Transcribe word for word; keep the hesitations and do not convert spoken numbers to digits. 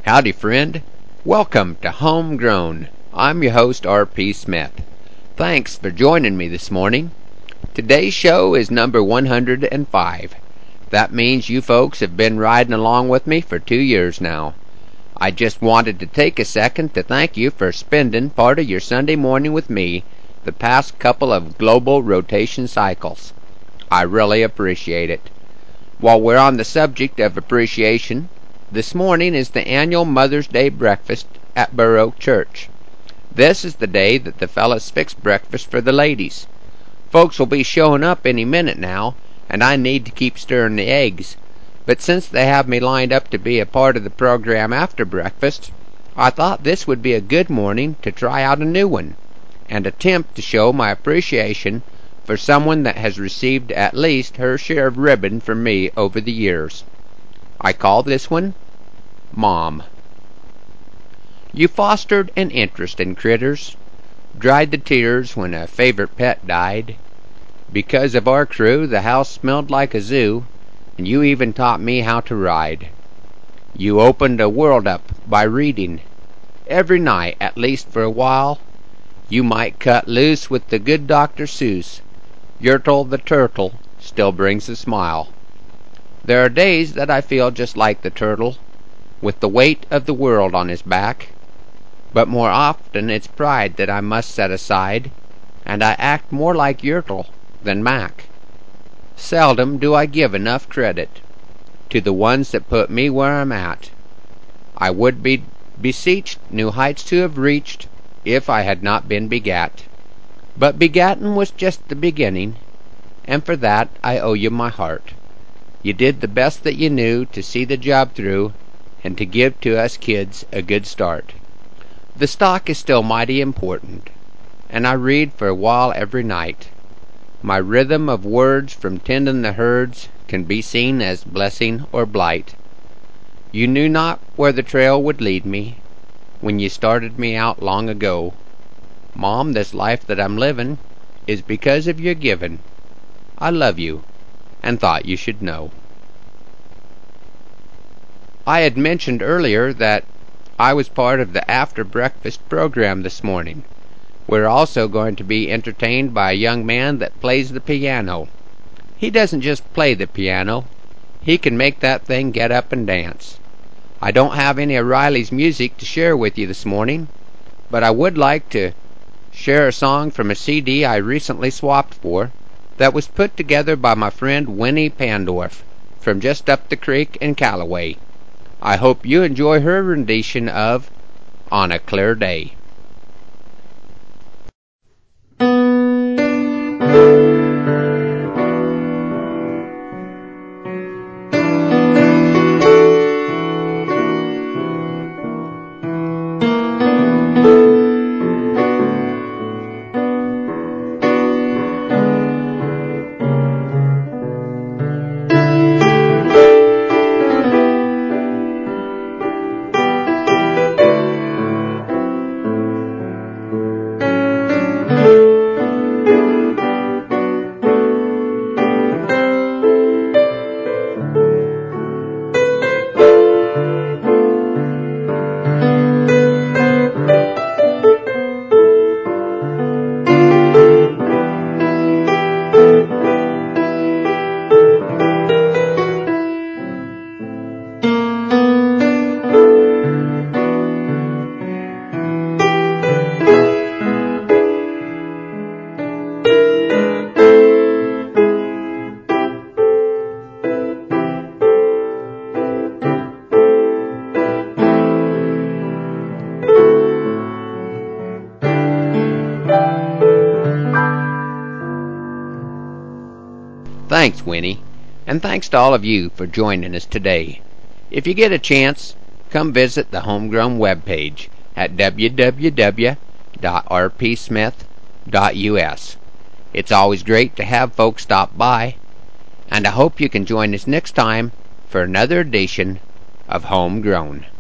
Howdy, friend. Welcome to Homegrown. I'm your host, R P Smith. Thanks for joining me this morning. Today's show is number one hundred five. That means you folks have been riding along with me for two years now. I just wanted to take a second to thank you for spending part of your Sunday morning with me the past couple of global rotation cycles. I really appreciate it. While we're on the subject of appreciation, this morning is the annual Mother's Day breakfast at Burr Oak Church. This is the day that the fellas fix breakfast for the ladies. Folks will be showing up any minute now, and I need to keep stirring the eggs. But since they have me lined up to be a part of the program after breakfast, I thought this would be a good morning to try out a new one, and attempt to show my appreciation for someone that has received at least her share of ribbon from me over the years. I call this one Mom. You fostered an interest in critters, dried the tears when a favorite pet died. Because of our crew, the house smelled like a zoo, and you even taught me how to ride. You opened a world up by reading. Every night, at least for a while, you might cut loose with the good Doctor Seuss. Yertle the turtle still brings a smile. There are days that I feel just like the turtle, with the weight of the world on his back, but more often it's pride that I must set aside, and I act more like Yertle than Mac. Seldom do I give enough credit to the ones that put me where I'm at. I would be beseeched new heights to have reached if I had not been begat. But begattin' was just the beginning, and for that I owe you my heart. You did the best that you knew to see the job through and to give to us kids a good start. The stock is still mighty important, and I read for a while every night. My rhythm of words from tending the herds can be seen as blessing or blight. You knew not where the trail would lead me when you started me out long ago. Mom, this life that I'm livin' is because of your givin'. I love you, and thought you should know. I had mentioned earlier that I was part of the after-breakfast program this morning. We're also going to be entertained by a young man that plays the piano. He doesn't just play the piano, he can make that thing get up and dance. I don't have any of Riley's music to share with you this morning, but I would like to share a song from a C D I recently swapped for that was put together by my friend Winnie Pandorf from just up the creek in Callaway. I hope you enjoy her rendition of On a Clear Day. Thanks, Winnie, and thanks to all of you for joining us today. If you get a chance, come visit the Homegrown webpage at w w w dot r p smith dot u s. It's always great to have folks stop by, and I hope you can join us next time for another edition of Homegrown.